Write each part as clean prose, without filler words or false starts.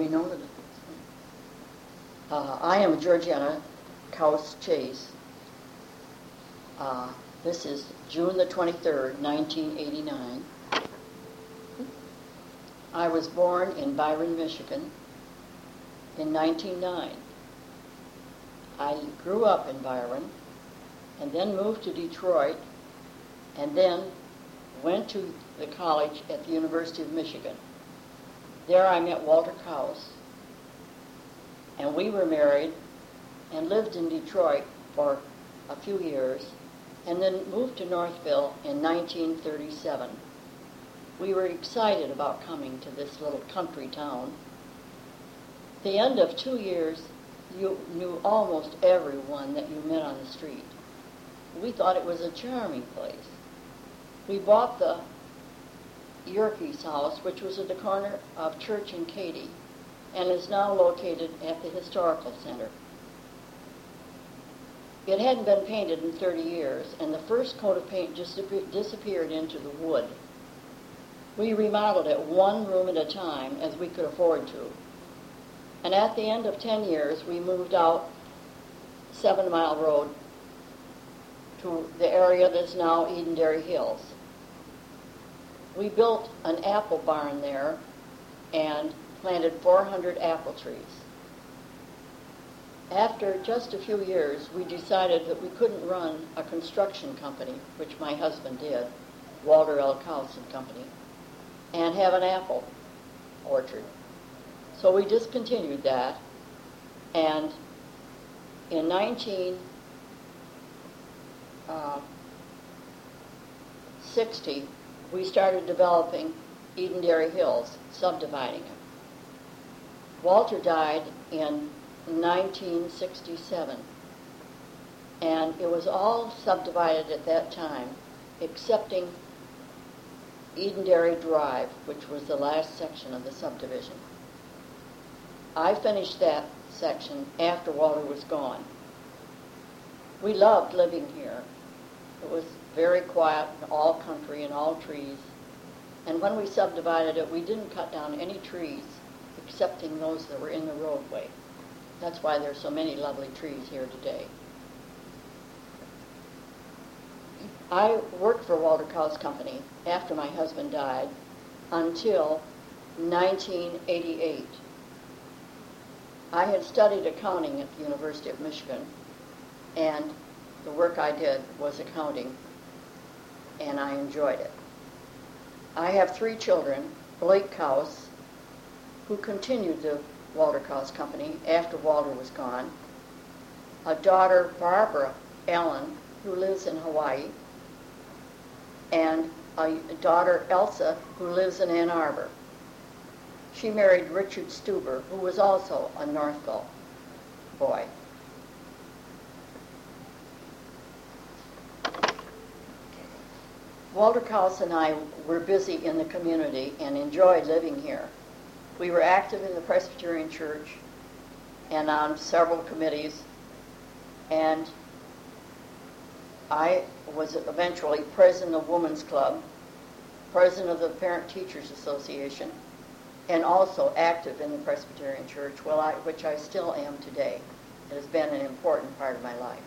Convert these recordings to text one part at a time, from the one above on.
know that. I am Georgiana Kaus Chase. This is June the 23rd, 1989. I was born in Byron, Michigan in 1909. I grew up in Byron and then moved to Detroit and then went to the college at the University of Michigan. There I met Walter Kaus, and we were married and lived in Detroit for a few years and then moved to Northville in 1937. We were excited about coming to this little country town. At the end of 2 years, you knew almost everyone that you met on the street. We thought it was a charming place. We bought the Yerkes house, which was at the corner of Church and Katy, and is now located at the Historical Center. It hadn't been painted in 30 years, and the first coat of paint just disappeared into the wood. We remodeled it one room at a time as we could afford to. And at the end of 10 years, we moved out 7 Mile Road to the area that's now Edenderry Hills. We built an apple barn there and planted 400 apple trees. After just a few years, we decided that we couldn't run a construction company, which my husband did, Walter L. Kaus and Company, and have an apple orchard. So we discontinued that, and in 1960, we started developing Edenderry Hills, subdividing it. Walter died in 1967, and it was all subdivided at that time, excepting Edenderry Drive, which was the last section of the subdivision. I finished that section after Walter was gone. We loved living here. It was very quiet, and all country and all trees. And when we subdivided it, we didn't cut down any trees, excepting those that were in the roadway. That's why there's so many lovely trees here today. I worked for Walter Kaus Company after my husband died until 1988. I had studied accounting at the University of Michigan, and the work I did was accounting, and I enjoyed it. I have 3 children, Blake Kaus, who continued the Walter Kaus Company after Walter was gone, a daughter, Barbara Ellen, who lives in Hawaii, and a daughter, Elsa, who lives in Ann Arbor. She married Richard Stuber, who was also a Northville boy. Walter Kaus and I were busy in the community and enjoyed living here. We were active in the Presbyterian Church and on several committees, and I was eventually president of Women's Club, president of the Parent Teachers Association, and also active in the Presbyterian Church, which I still am today. It has been an important part of my life.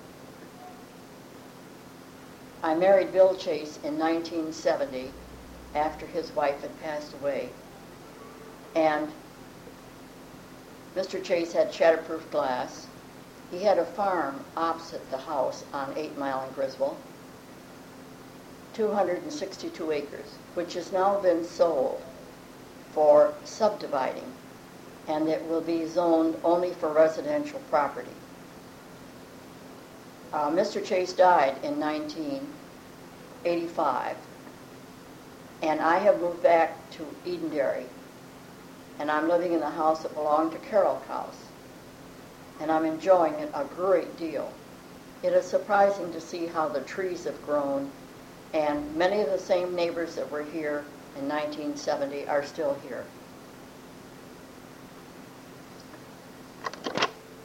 I married Bill Chase in 1970 after his wife had passed away. And Mr. Chase had shatterproof glass. He had a farm opposite the house on 8 Mile in Griswold, 262 acres, which has now been sold for subdividing, and it will be zoned only for residential property. Mr. Chase died in 1985, and I have moved back to Edenderry, and I'm living in the house that belonged to Carol Kaus, and I'm enjoying it a great deal. It is surprising to see how the trees have grown, and many of the same neighbors that were here in 1970 are still here.